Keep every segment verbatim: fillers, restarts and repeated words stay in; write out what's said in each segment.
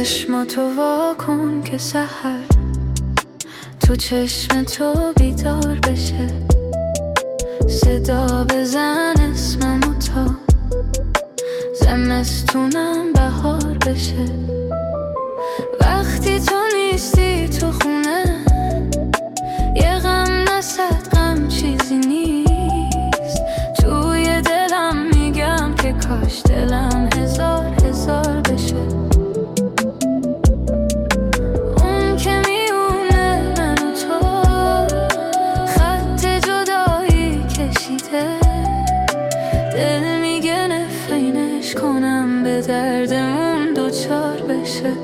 چشماتو وا کن که سحر تو چشم تو بیدار بشه، صدا بزن اسممو تا زمستونم بهار بشه. وقتی تو نیستی تو خونه یه غم نصد غم چیزی نیست. توی دلم میگم که کاش دلم هزار هزار بشه. اون که میونه من و تو خط جدایی کشیده، دل میگه نفرینش کنم به دردمون دوچار بشه.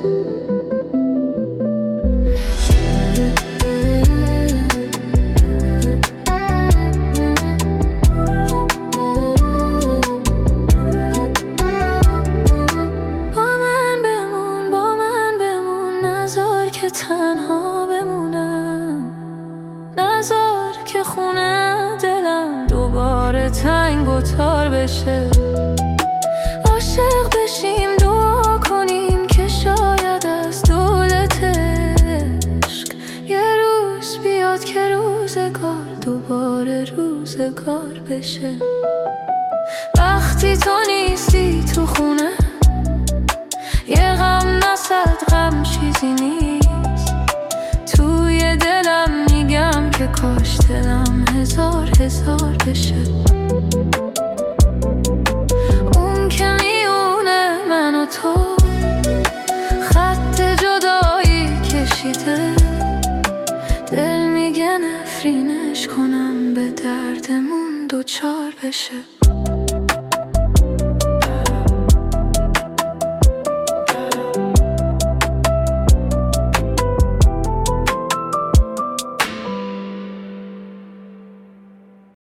که تنها بمونم، نذار که خونه دلم دوباره تنگ و تار بشه. عاشق بشیم دعا کنیم که شاید از دولت عشق یه روز بیاد که روزگار دوباره روزگار بشه. وقتی تو نیستی تو خونه یه غم نصد غم چیزی نیست. توی دلم میگم که کاش دلم هزار هزار بشه. اون که میونه من و تو خط جدایی کشیده، دل میگه نفرینش کنم به دردمون دوچار بشه.